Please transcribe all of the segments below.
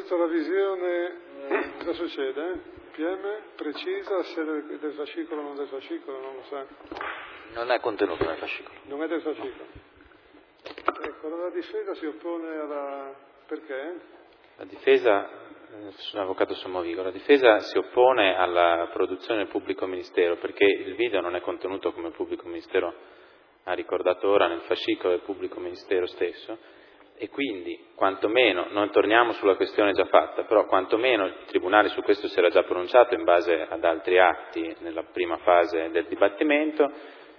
questa la visione, cosa succede? PM precisa se del fascicolo o non del fascicolo, non lo sa. Non è contenuto nel fascicolo. Non è del fascicolo. Ecco, la difesa si oppone alla... perché? La difesa, sono avvocato Sommovigo, la difesa si oppone alla produzione del pubblico ministero perché il video non è contenuto, come il pubblico ministero ha ricordato ora, nel fascicolo del pubblico ministero stesso, e quindi quantomeno, non torniamo sulla questione già fatta, però quantomeno il Tribunale su questo si era già pronunciato in base ad altri atti nella prima fase del dibattimento,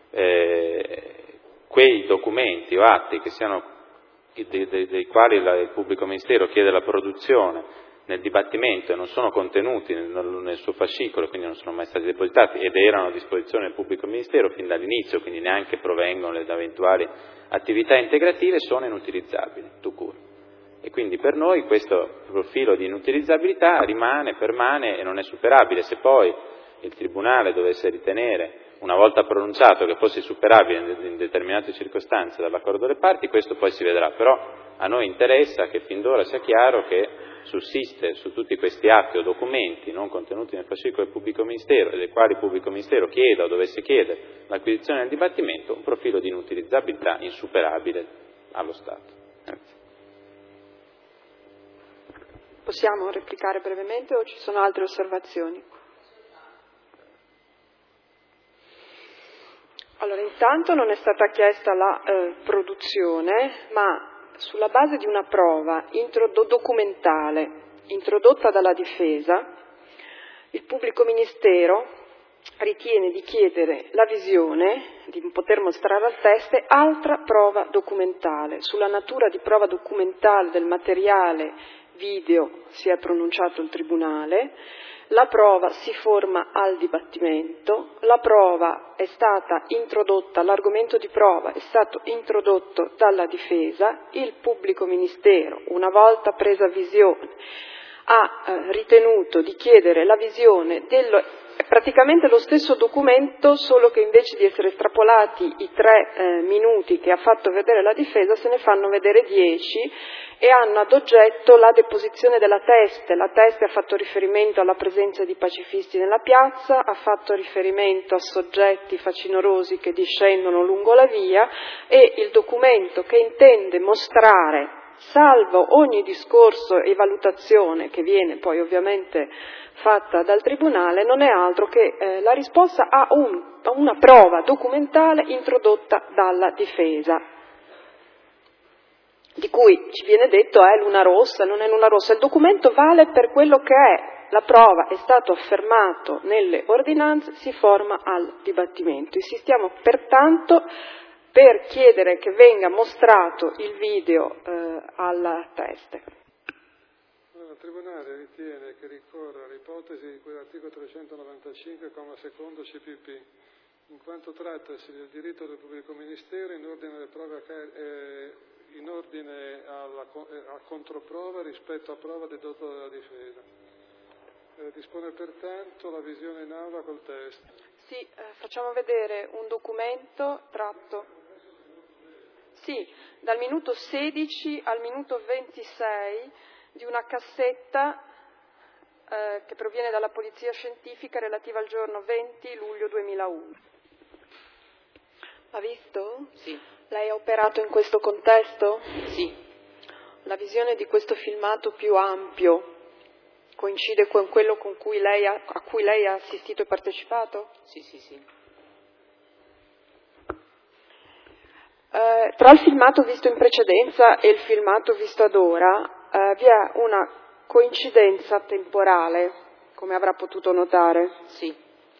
quei documenti o atti che siano dei quali il pubblico ministero chiede la produzione nel dibattimento e non sono contenuti nel suo fascicolo, quindi non sono mai stati depositati ed erano a disposizione del pubblico ministero fin dall'inizio, quindi neanche provengono da eventuali attività integrative, sono inutilizzabili, tout court. E quindi per noi questo profilo di inutilizzabilità permane e non è superabile. Se poi il Tribunale dovesse ritenere, una volta pronunciato, che fosse superabile in determinate circostanze dall'accordo delle parti, questo poi si vedrà, però a noi interessa che fin d'ora sia chiaro che sussiste su tutti questi atti o documenti non contenuti nel fascicolo del pubblico ministero e dei quali il pubblico ministero chieda o dovesse chiedere l'acquisizione del dibattimento, un profilo di inutilizzabilità insuperabile allo Stato. Grazie. Possiamo replicare brevemente o ci sono altre osservazioni? Allora, intanto non è stata chiesta la produzione, ma sulla base di una prova documentale introdotta dalla difesa, il pubblico ministero ritiene di chiedere la visione, di poter mostrare al teste, altra prova documentale. Sulla natura di prova documentale del materiale video si è pronunciato il Tribunale. La prova si forma al dibattimento, la prova è stata introdotta, l'argomento di prova è stato introdotto dalla difesa, il pubblico ministero, una volta presa visione, ha ritenuto di chiedere la visione praticamente lo stesso documento, solo che invece di essere estrapolati i 3 minuti che ha fatto vedere la difesa, se ne fanno vedere 10 e hanno ad oggetto la deposizione della teste. La teste ha fatto riferimento alla presenza di pacifisti nella piazza, ha fatto riferimento a soggetti facinorosi che discendono lungo la via, e il documento che intende mostrare, salvo ogni discorso e valutazione che viene poi ovviamente fatta dal Tribunale, non è altro che la risposta a una prova documentale introdotta dalla difesa, di cui ci viene detto è luna rossa, non è luna rossa. Il documento vale per quello che è, la prova è stato affermato nelle ordinanze, si forma al dibattimento. Insistiamo pertanto per chiedere che venga mostrato il video alla teste. Il Tribunale ritiene che ricorra all'ipotesi di cui l'articolo 395, comma secondo CPP, in quanto trattasi del diritto del pubblico ministero in ordine alle prove in ordine a controprova rispetto a prova dedotta dalla difesa. Dispone pertanto la visione in aula col testo. Sì, facciamo vedere un documento tratto. Sì, dal minuto 16 al minuto 26 di una cassetta che proviene dalla Polizia Scientifica relativa al giorno 20 luglio 2001. L'ha visto? Sì. Lei ha operato in questo contesto? Sì. La visione di questo filmato più ampio coincide con quello a cui lei ha assistito e partecipato? Sì, sì, sì. Tra il filmato visto in precedenza e il filmato visto ad ora vi è una coincidenza temporale, come avrà potuto notare. Sì.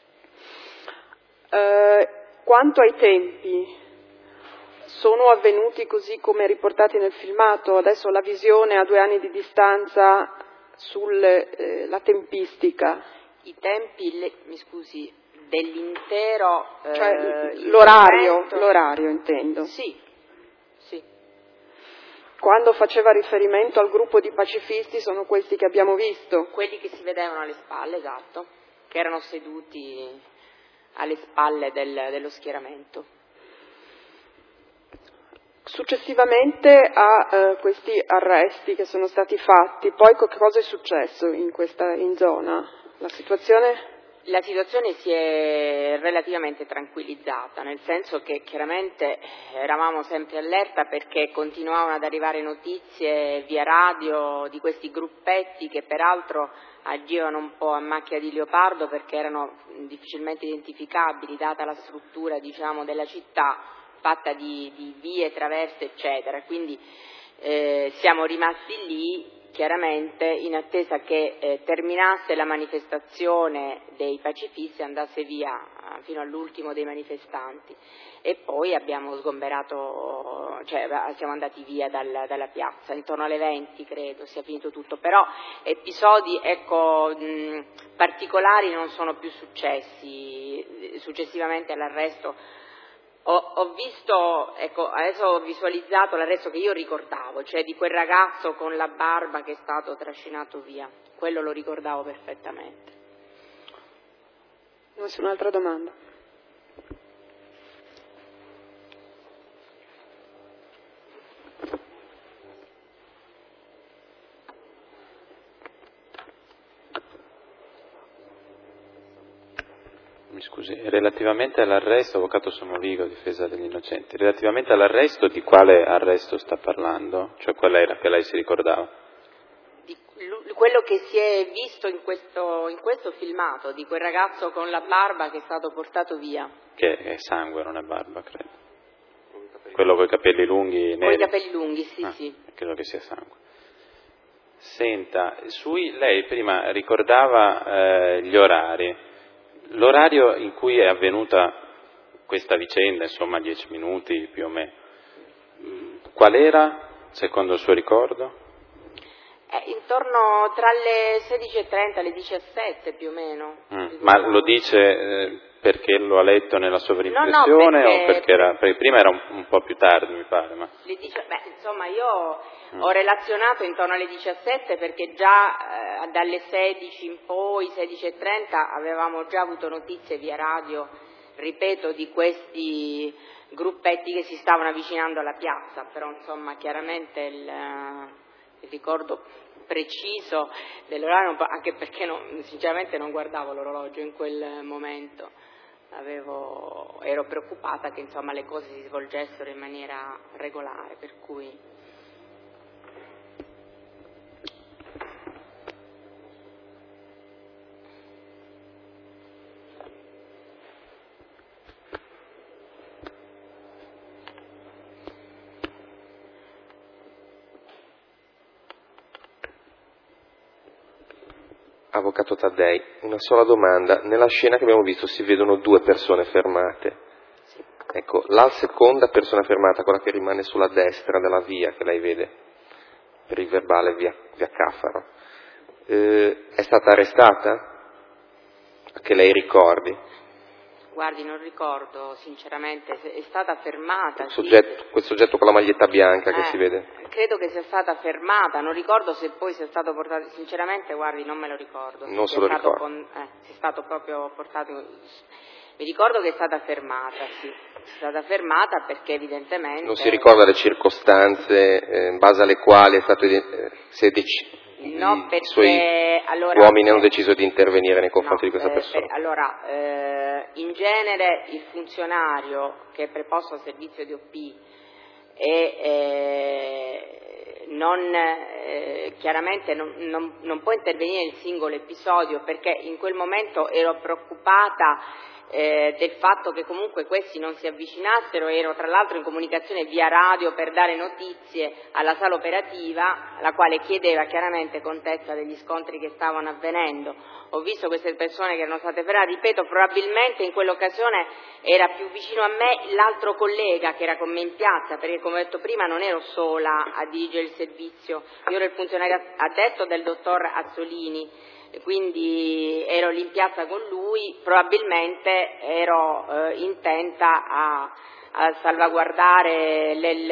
Quanto ai tempi, sono avvenuti così come riportati nel filmato? Adesso la visione a 2 anni di distanza sulla tempistica. I tempi, mi scusi, dell'intero cioè l'orario intendo. Sì, sì. Quando faceva riferimento al gruppo di pacifisti sono questi che abbiamo visto. Quelli che si vedevano alle spalle, esatto, che erano seduti alle spalle dello schieramento. Successivamente a questi arresti che sono stati fatti, poi cosa è successo in zona? La situazione? La situazione si è relativamente tranquillizzata, nel senso che chiaramente eravamo sempre allerta perché continuavano ad arrivare notizie via radio di questi gruppetti che peraltro agivano un po' a macchia di leopardo perché erano difficilmente identificabili data la struttura, diciamo, della città fatta di vie, traverse, eccetera. Quindi siamo rimasti lì chiaramente in attesa che terminasse la manifestazione dei pacifisti e andasse via fino all'ultimo dei manifestanti, e poi abbiamo sgomberato, cioè siamo andati via dalla piazza intorno alle 20, credo sia finito tutto, però episodi particolari non sono più successi successivamente all'arresto. Ho visto, adesso ho visualizzato l'arresto che io ricordavo, cioè di quel ragazzo con la barba che è stato trascinato via, quello lo ricordavo perfettamente. Un'altra domanda. Mi scusi, relativamente all'arresto, avvocato Somovigo, difesa degli innocenti, relativamente all'arresto, di quale arresto sta parlando? Cioè qual era che lei si ricordava? Quello che si è visto in questo filmato, di quel ragazzo con la barba che è stato portato via. Che è sangue, non è barba, credo. Quello con i capelli lunghi neri. Con i capelli lunghi, sì. Credo che sia sangue. Senta, lei prima ricordava gli orari. L'orario in cui è avvenuta questa vicenda, insomma 10 minuti più o meno, qual era, secondo il suo ricordo? Intorno tra le 16:30 e le 17 più o meno. Ma lo dice perché lo ha letto nella sovrimpressione o perché prima era un po' più tardi, mi pare? Ma... io ho relazionato intorno alle 17 perché già dalle 16 in poi, 16:30, avevamo già avuto notizie via radio, ripeto, di questi gruppetti che si stavano avvicinando alla piazza, però insomma chiaramente il ricordo preciso dell'orario, anche perché sinceramente non guardavo l'orologio in quel momento, ero preoccupata che insomma le cose si svolgessero in maniera regolare, per cui... Avvocato Taddei, una sola domanda. Nella scena che abbiamo visto si vedono 2 persone fermate. Sì. Ecco, la seconda persona fermata, quella che rimane sulla destra della via, che lei vede per il verbale via Caffaro, è stata arrestata? Che lei ricordi? Guardi, non ricordo sinceramente, è stata fermata. Quel soggetto con la maglietta bianca che si vede? Credo che sia stata fermata, non ricordo se poi sia stato portato, sinceramente guardi non me lo ricordo. Non se lo ricordo. Se è stato proprio portato, mi ricordo che è stata fermata, sì, è stata fermata perché evidentemente... Non si ricorda le circostanze in base alle quali è stato No, perché i suoi uomini hanno deciso di intervenire nei confronti di questa persona. In genere il funzionario che è preposto al servizio di OP chiaramente non può intervenire nel singolo episodio, perché in quel momento ero preoccupata del fatto che comunque questi non si avvicinassero. Ero tra l'altro in comunicazione via radio per dare notizie alla sala operativa, la quale chiedeva chiaramente contezza degli scontri che stavano avvenendo. Ho visto queste persone che erano state fermate, ripeto, probabilmente in quell'occasione era più vicino a me l'altro collega che era con me in piazza, perché come ho detto prima non ero sola a dirigere il servizio, io ero il funzionario addetto del dottor Azzolini, quindi ero lì in piazza con lui, probabilmente ero intenta a salvaguardare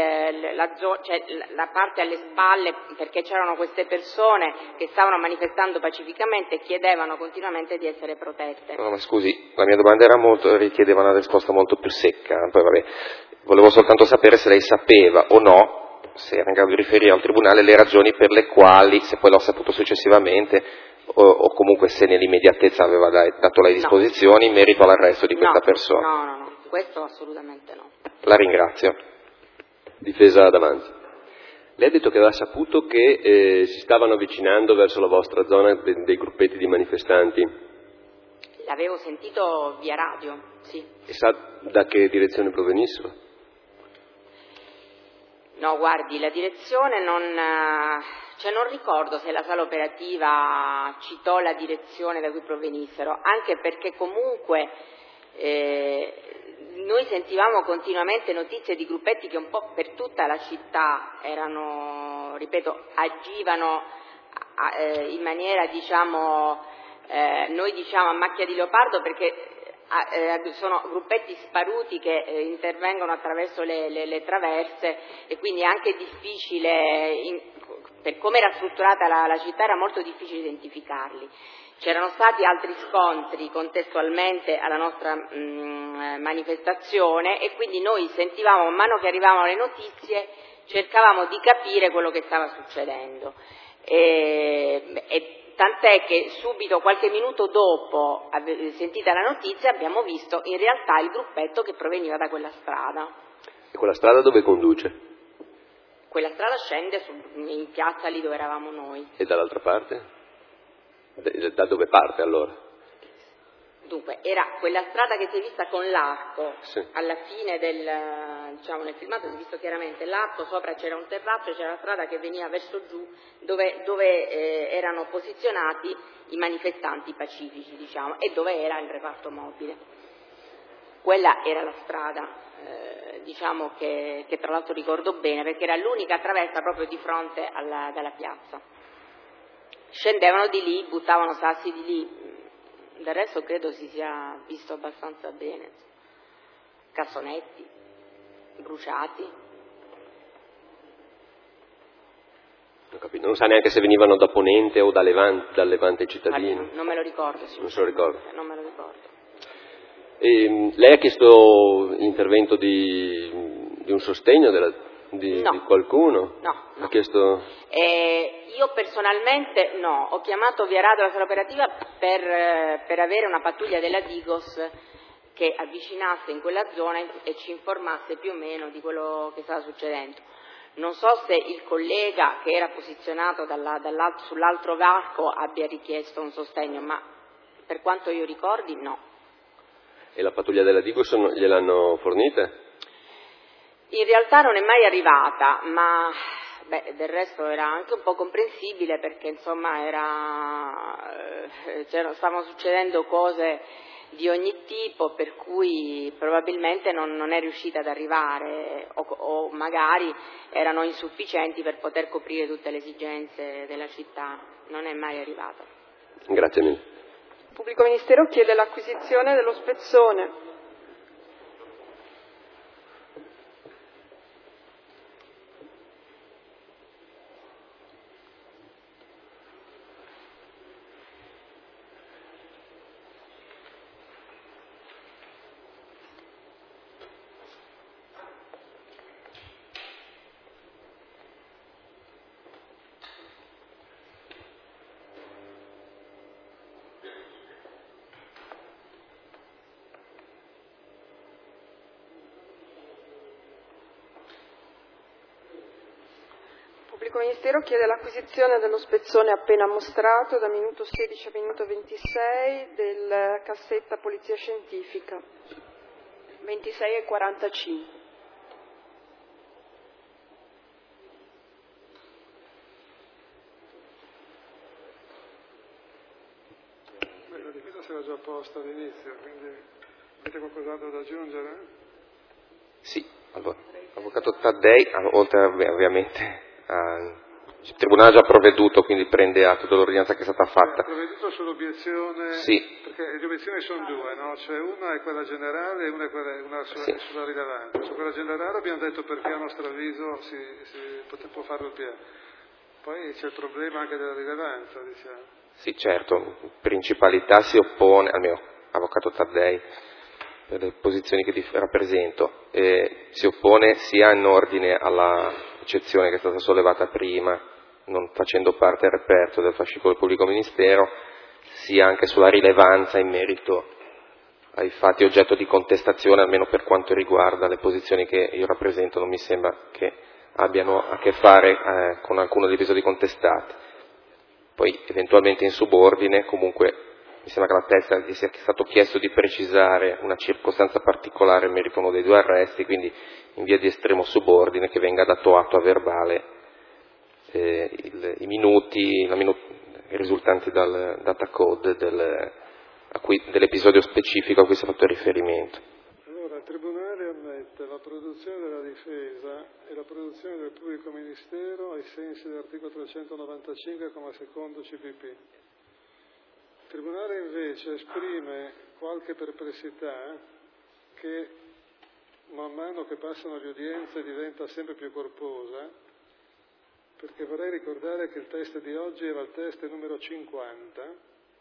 la parte alle spalle, perché c'erano queste persone che stavano manifestando pacificamente e chiedevano continuamente di essere protette. No, ma scusi, la mia domanda richiedeva una risposta molto più secca, poi vabbè. Volevo soltanto sapere se lei sapeva o no, se era in grado di riferire al Tribunale le ragioni per le quali, se poi l'ho saputo successivamente, o comunque se nell'immediatezza aveva dato le disposizioni in merito all'arresto di questa persona. No, questo assolutamente no. La ringrazio. Difesa davanti. Lei ha detto che aveva saputo che si stavano avvicinando verso la vostra zona dei gruppetti di manifestanti. L'avevo sentito via radio, sì. E sa da che direzione provenissero? No, guardi, la direzione non ricordo se la sala operativa citò la direzione da cui provenissero, anche perché comunque noi sentivamo continuamente notizie di gruppetti che un po' per tutta la città erano, ripeto, agivano in maniera, noi diciamo a macchia di leopardo, perché sono gruppetti sparuti che intervengono attraverso le traverse, e quindi è anche difficile, per come era strutturata la città era molto difficile identificarli. C'erano stati altri scontri contestualmente alla nostra manifestazione, e quindi noi sentivamo, man mano che arrivavano le notizie, cercavamo di capire quello che stava succedendo. E tant'è che subito, qualche minuto dopo sentita la notizia, abbiamo visto in realtà il gruppetto che proveniva da quella strada. E quella strada dove conduce? Quella strada scende in piazza lì dove eravamo noi. E dall'altra parte? Da dove parte allora? Dunque, era quella strada che si è vista con l'arco, sì. Alla fine nel filmato si è visto chiaramente l'arco, sopra c'era un terrazzo e c'era la strada che veniva verso giù, dove erano posizionati i manifestanti pacifici, e dove era il reparto mobile. Quella era la strada, che tra l'altro ricordo bene, perché era l'unica traversa proprio di fronte dalla piazza. Scendevano di lì, buttavano sassi di lì. Del resto credo si sia visto abbastanza bene. Cassonetti bruciati. Non capito. Non sa neanche se venivano da Ponente o dal Levante i cittadini. Non me lo ricordo. Non se lo ricordo. Non me lo ricordo. E lei ha chiesto l'intervento di un sostegno di qualcuno? No. Ha chiesto... Io personalmente no, ho chiamato via radio la sala operativa per avere una pattuglia della Digos che avvicinasse in quella zona e ci informasse più o meno di quello che stava succedendo. Non so se il collega che era posizionato sull'altro varco abbia richiesto un sostegno, ma per quanto io ricordi no. E la pattuglia della Digos gliel'hanno fornita? In realtà non è mai arrivata, ma del resto era anche un po' comprensibile, perché insomma stavano succedendo cose di ogni tipo, per cui probabilmente non è riuscita ad arrivare, o magari erano insufficienti per poter coprire tutte le esigenze della città. Non è mai arrivata. Grazie mille. Il pubblico ministero chiede l'acquisizione dello spezzone. Il pubblico ministero chiede l'acquisizione dello spezzone appena mostrato da minuto 16 a minuto 26 del cassetta Polizia Scientifica 26 e 45. La difesa si era già posta all'inizio, quindi avete qualcos'altro da aggiungere? Sì, allora, l'avvocato Taddei, oltre ovviamente il Tribunale ha già provveduto, quindi prende atto dell'ordinanza che è stata fatta. Ha provveduto sull'obiezione, sì. Perché le obiezioni sono due, no? Cioè una è quella generale e una è una sulla rilevanza. Su quella generale abbiamo detto perché a nostro avviso può farlo il PM. Poi c'è il problema anche della rilevanza, diciamo. Sì, certo, principalità si oppone, almeno avvocato Taddei, per le posizioni che rappresento. Si oppone sia in ordine alla eccezione che è stata sollevata prima, non facendo parte del reperto del fascicolo del pubblico ministero, sia anche sulla rilevanza in merito ai fatti oggetto di contestazione, almeno per quanto riguarda le posizioni che io rappresento. Non mi sembra che abbiano a che fare con alcuno degli episodi contestati. Poi eventualmente in subordine, comunque mi sembra che alla testa gli sia stato chiesto di precisare una circostanza particolare in merito a uno dei 2 arresti, quindi in via di estremo subordine che venga dato atto a verbale i minuti risultanti dal data code dell'episodio specifico a cui si è fatto riferimento. Allora, il Tribunale ammette la produzione della difesa e la produzione del pubblico ministero ai sensi dell'articolo 395, secondo CPP. Il Tribunale invece esprime qualche perplessità che man mano che passano le udienze diventa sempre più corposa, perché vorrei ricordare che il test di oggi era il test numero 50. Il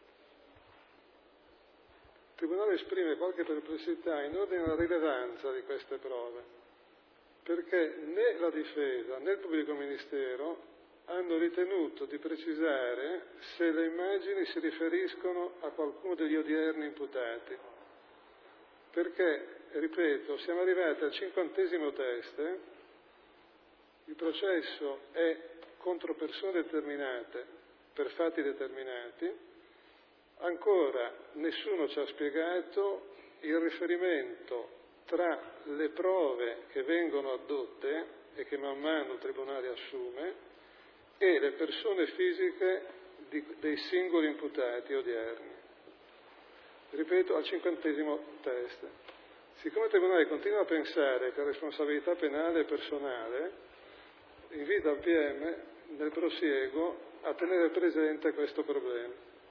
Tribunale esprime qualche perplessità in ordine alla rilevanza di queste prove, perché né la difesa né il pubblico ministero hanno ritenuto di precisare se le immagini si riferiscono a qualcuno degli odierni imputati. Perché, ripeto, siamo arrivati al 50° test, il processo è contro persone determinate, per fatti determinati, ancora nessuno ci ha spiegato il riferimento tra le prove che vengono addotte e che man mano il Tribunale assume e le persone fisiche dei singoli imputati odierni. Ripeto, al 50° test. Siccome il Tribunale continua a pensare che la responsabilità penale è personale, invita il PM nel prosieguo a tenere presente questo problema.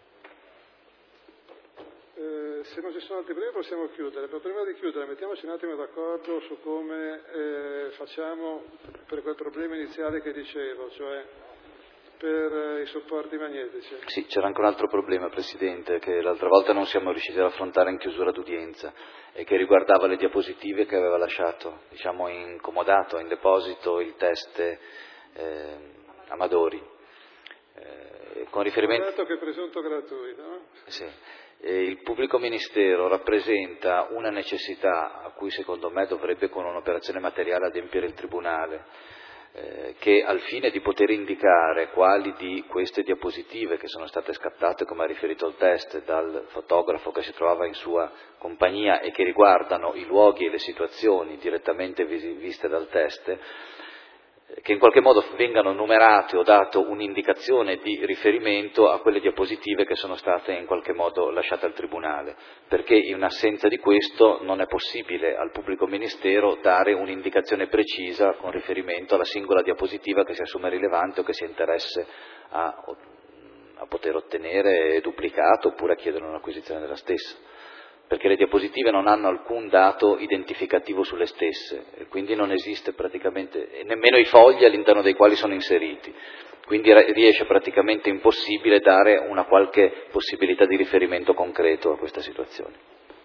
Se non ci sono altri problemi possiamo chiudere, però prima di chiudere mettiamoci un attimo d'accordo su come facciamo per quel problema iniziale che dicevo, cioè per i supporti magnetici. Sì, c'era anche un altro problema, Presidente, che l'altra volta non siamo riusciti ad affrontare in chiusura d'udienza e che riguardava le diapositive che aveva lasciato, incomodato, in deposito il test Amadori. Con riferimento... che è presunto gratuito, no? Sì. Il pubblico ministero rappresenta una necessità a cui secondo me dovrebbe con un'operazione materiale adempiere il Tribunale, che al fine di poter indicare quali di queste diapositive che sono state scattate, come ha riferito il test, dal fotografo che si trovava in sua compagnia e che riguardano i luoghi e le situazioni direttamente viste dal test, che in qualche modo vengano numerate o dato un'indicazione di riferimento a quelle diapositive che sono state in qualche modo lasciate al Tribunale, perché in assenza di questo non è possibile al pubblico ministero dare un'indicazione precisa con riferimento alla singola diapositiva che si assume rilevante o che si interesse a poter ottenere duplicato oppure a chiedere un'acquisizione della stessa, perché le diapositive non hanno alcun dato identificativo sulle stesse e quindi non esiste praticamente nemmeno i fogli all'interno dei quali sono inseriti, quindi riesce praticamente impossibile dare una qualche possibilità di riferimento concreto a questa situazione.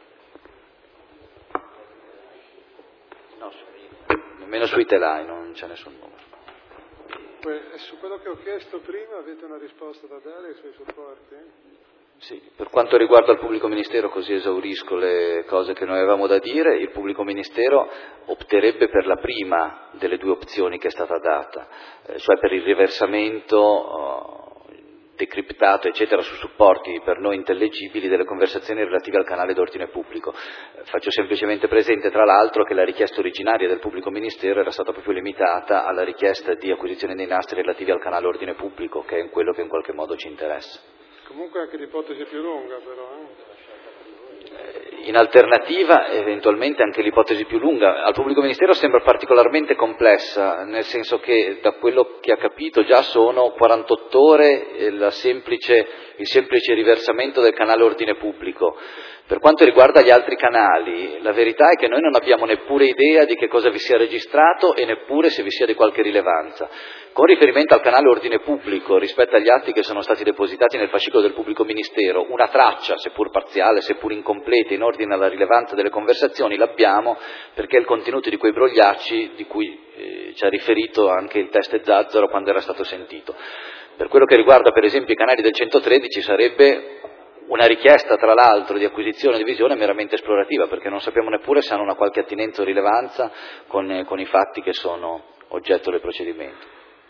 No, nemmeno sui telai non c'è nessun numero. Su quello che ho chiesto prima avete una risposta da dare sui supporti? Sì, per quanto riguarda il pubblico ministero, così esaurisco le cose che noi avevamo da dire, il pubblico ministero opterebbe per la prima delle 2 opzioni che è stata data, cioè per il riversamento decriptato eccetera su supporti per noi intellegibili delle conversazioni relative al canale d'ordine pubblico. Faccio semplicemente presente tra l'altro che la richiesta originaria del pubblico ministero era stata proprio limitata alla richiesta di acquisizione dei nastri relativi al canale ordine pubblico, che è quello che in qualche modo ci interessa. Comunque anche l'ipotesi più lunga però. In alternativa eventualmente anche l'ipotesi più lunga. Al pubblico ministero sembra particolarmente complessa, nel senso che da quello che ha capito già sono 48 ore il semplice riversamento del canale ordine pubblico, Per quanto riguarda gli altri canali, la verità è che noi non abbiamo neppure idea di che cosa vi sia registrato e neppure se vi sia di qualche rilevanza. Con riferimento al canale Ordine Pubblico, rispetto agli atti che sono stati depositati nel fascicolo del Pubblico Ministero, una traccia, seppur parziale, seppur incompleta, in ordine alla rilevanza delle conversazioni l'abbiamo, perché il contenuto di quei brogliacci di cui ci ha riferito anche il teste Zazzaro quando era stato sentito. Per quello che riguarda per esempio i canali del 113 sarebbe una richiesta, tra l'altro, di acquisizione e di visione meramente esplorativa, perché non sappiamo neppure se hanno una qualche attinenza o rilevanza con i fatti che sono oggetto del procedimento.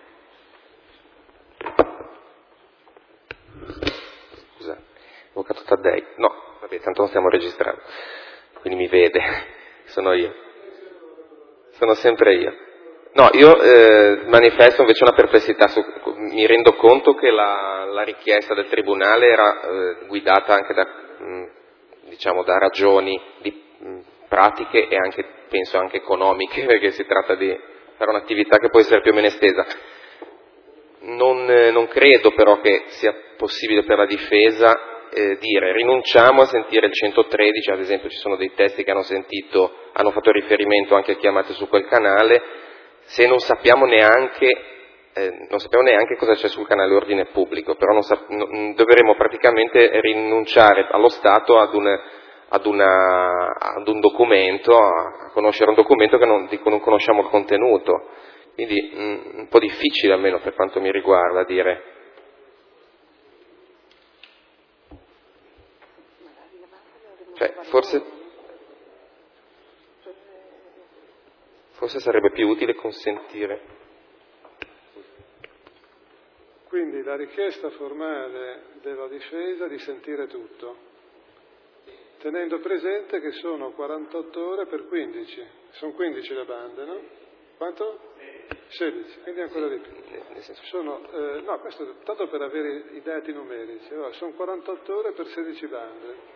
Scusa, avvocato Taddei. No, vabbè, tanto non stiamo registrando, quindi mi vede, sono io. Sono sempre io. No, io manifesto invece una perplessità, mi rendo conto che la richiesta del Tribunale era guidata anche da ragioni pratiche e anche, penso anche economiche, perché si tratta di fare un'attività che può essere più o meno estesa. Non credo però che sia possibile per la difesa dire rinunciamo a sentire il 113, ad esempio ci sono dei testi che hanno fatto riferimento anche a chiamate su quel canale, se non sappiamo neanche cosa c'è sul canale Ordine Pubblico, però dovremo praticamente rinunciare allo Stato ad un documento, a conoscere un documento di cui non conosciamo il contenuto, quindi un po' difficile almeno per quanto mi riguarda dire. Cioè, forse sarebbe più utile consentire. Quindi la richiesta formale della difesa di sentire tutto, tenendo presente che sono 48 ore per 15, sono 15 le bande, no? Quanto? 16, quindi ancora di più. No, questo tanto per avere i dati numerici, allora, sono 48 ore per 16 bande.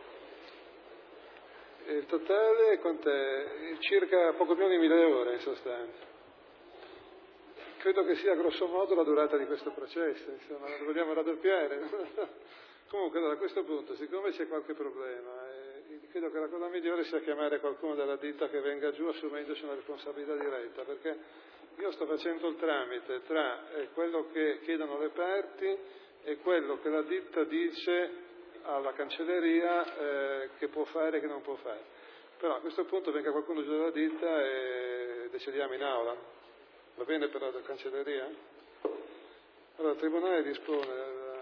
E il totale quant'è? Circa poco meno di 1000 ore in sostanza. Credo che sia grosso modo la durata di questo processo, insomma, lo vogliamo raddoppiare. Comunque, allora, a questo punto, siccome c'è qualche problema, credo che la cosa migliore sia chiamare qualcuno della ditta che venga giù assumendosi una responsabilità diretta, perché io sto facendo il tramite tra quello che chiedono le parti e quello che la ditta dice alla cancelleria che può fare e che non può fare. Però a questo punto venga qualcuno giù dalla ditta e decidiamo in aula. Va bene per la cancelleria? Allora il Tribunale dispone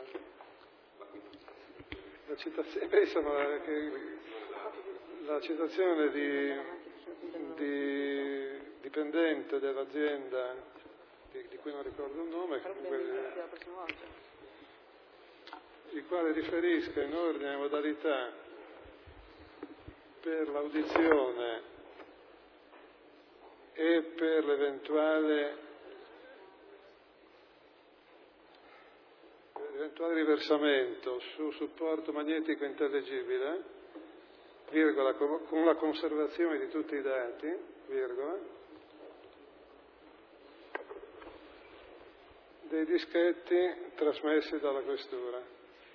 la citazione, insomma, la citazione di dipendente dell'azienda di cui non ricordo il nome, il quale riferisca in ordine alle modalità per l'audizione e per l'eventuale riversamento su supporto magnetico intellegibile, virgola, con la conservazione di tutti i dati, virgola, dei dischetti trasmessi dalla questura.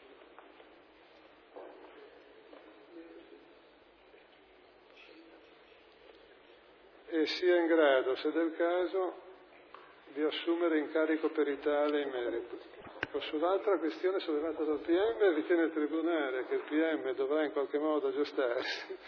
E sia in grado, se del caso, di assumere incarico peritale in merito. Sull'altra questione sollevata dal PM, ritiene il Tribunale che il PM dovrà in qualche modo aggiustarsi,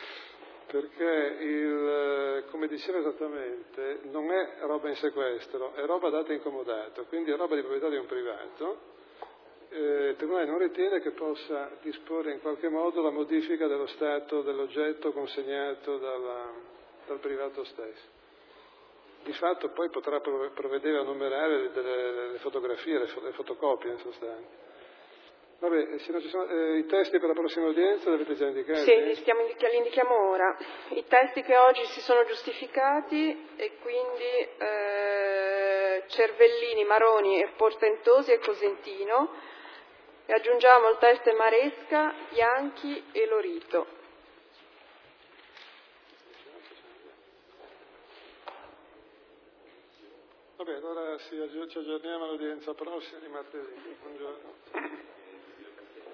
perché come diceva esattamente, non è roba in sequestro, è roba data in comodato, quindi è roba di proprietà di un privato. Il Tribunale non ritiene che possa disporre in qualche modo la modifica dello stato dell'oggetto consegnato dal privato stesso. Di fatto poi potrà provvedere a numerare le fotografie, le fotocopie in sostanza. Vabbè, se non ci sono, i testi per la prossima udienza li avete già indicati? Sì, li indichiamo ora. I testi che oggi si sono giustificati e quindi Cervellini, Maroni, Portentosi e Cosentino, e aggiungiamo il teste Maresca, Bianchi e Lorito. Vabbè, allora ci aggiorniamo all'udienza prossima di martedì. Buongiorno.